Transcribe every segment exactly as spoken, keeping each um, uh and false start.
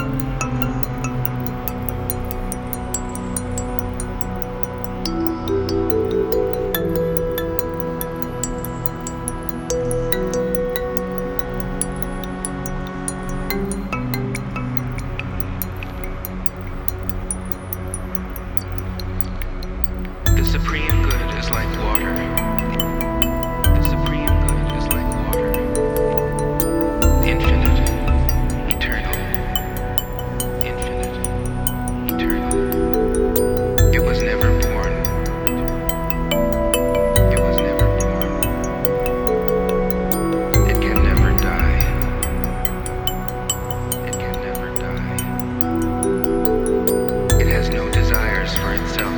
The supreme good is like water. The supreme good is like water. Infinite, eternal. Infinite, eternal. It was never born. It was never born. It can never die. It can never die. It has no desires for itself.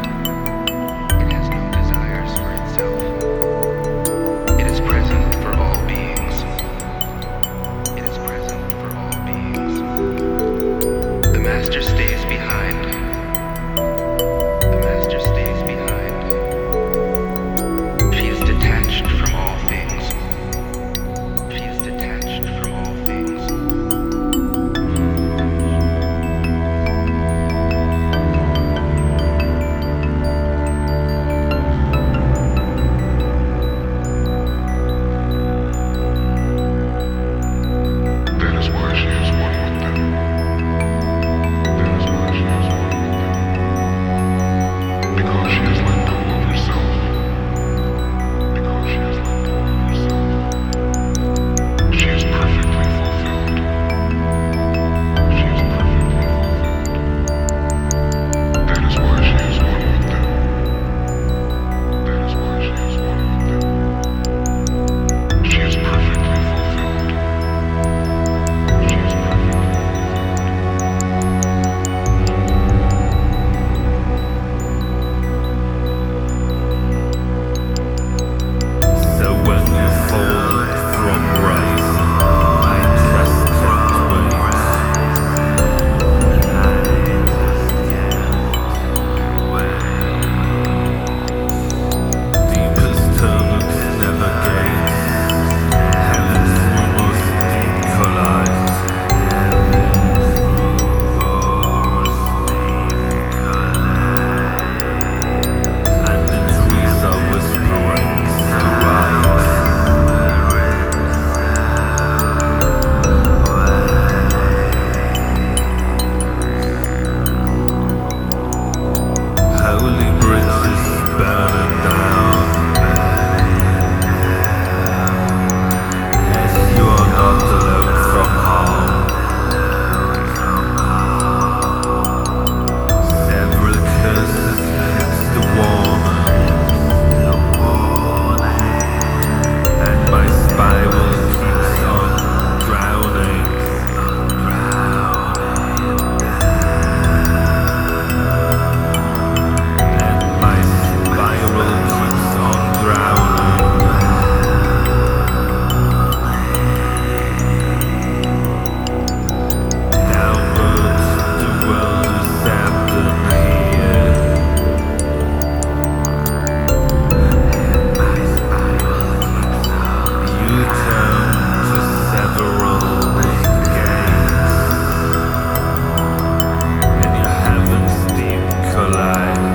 The master stays behind. The master stays behind. She is detached from all things. She is detached from all things. That is why she is one with them. Because she has let go of herself. Because she has let go of herself. She is perfectly fulfilled. She is perfectly fulfilled. That is why she is one with them. That is why she is one with them. She is perfectly fulfilled. She is perfectly So when you fall from grace, I trust your ways. Deepest turbans never gaze. Heavens we must decollize. And the trees are whispering so wide. Holy bridges burning down. Yes, you are not alone from harm. Several curses against the warning, and my spiral keeps on drowning. And my spiral keeps on drowning. Downwards the world is abandoned here. You turn to several gates, and your heavens deep collide.